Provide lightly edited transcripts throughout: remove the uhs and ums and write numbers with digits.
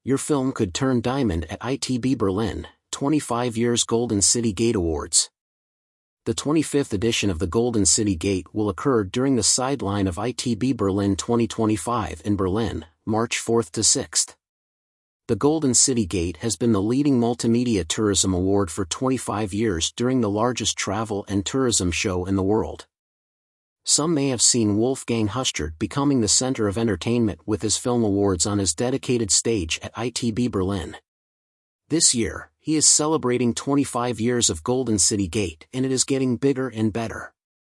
Your film could turn diamond at ITB Berlin, 25 years Golden City Gate Awards. The 25th edition of the Golden City Gate will occur during the sideline of ITB Berlin 2025 in Berlin, March 4th to 6th. The Golden City Gate has been the leading multimedia tourism award for 25 years during the largest travel and tourism show in the world. Some may have seen Wolfgang Hustert becoming the center of entertainment with his film awards on his dedicated stage at ITB Berlin. This year, he is celebrating 25 years of Golden City Gate, and it is getting bigger and better.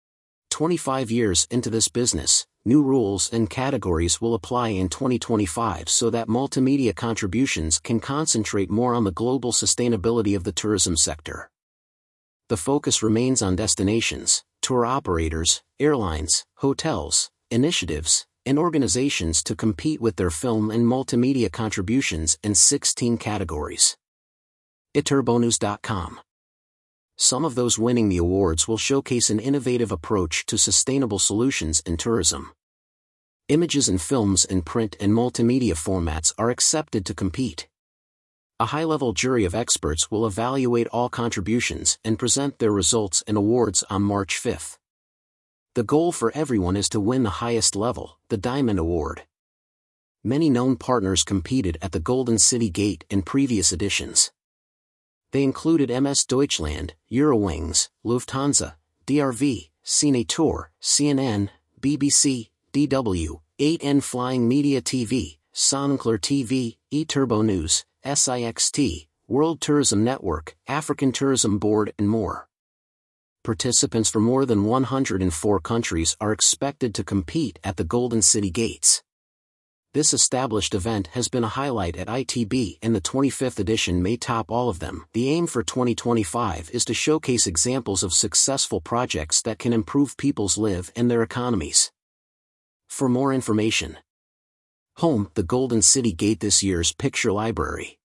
25 years into this business, new rules and categories will apply in 2025 so that multimedia contributions can concentrate more on the global sustainability of the tourism sector. The focus remains on destinations, tour operators, airlines, hotels, initiatives, and organizations to compete with their film and multimedia contributions in 16 categories. iturbonews.com. Some of those winning the awards will showcase an innovative approach to sustainable solutions in tourism. Images and films in print and multimedia formats are accepted to compete. A high-level jury of experts will evaluate all contributions and present their results and awards on March 5th. The goal for everyone is to win the highest level, the Diamond Award. Many known partners competed at the Golden City Gate in previous editions. They included MS Deutschland, Eurowings, Lufthansa, DRV, Cine-Tour, CNN, BBC, DW, 8N Flying Media TV, Sonclair TV, eTurboNews, SIXT, World Tourism Network, African Tourism Board and more. Participants from more than 104 countries are expected to compete at the Golden City Gates. This established event has been a highlight at ITB, and the 25th edition may top all of them. The aim for 2025 is to showcase examples of successful projects that can improve people's lives and their economies. For more information, home, the Golden City Gate, this year's picture library.